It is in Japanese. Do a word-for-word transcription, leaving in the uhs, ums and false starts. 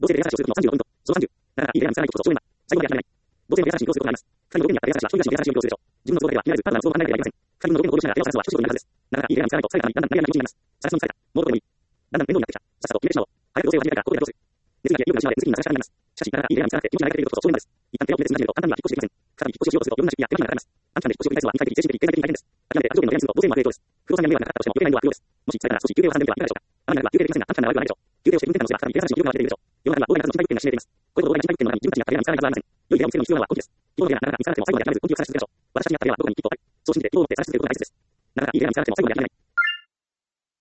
同性でレアサーチをすることのさんじゅうごポイント。そのさんじゅう。なかなかいいレアに見つからないことと少年だ。最後のレアにならない。同性でレアサーチに移行することがあります。二人のログインやレアサーチは一人暮らしのレアサーチを利用するでしょう。自分の都合では、いわゆるパートナーの都合では、いられず、パートナーの都合を考えなければいけません。二人のログインのログイン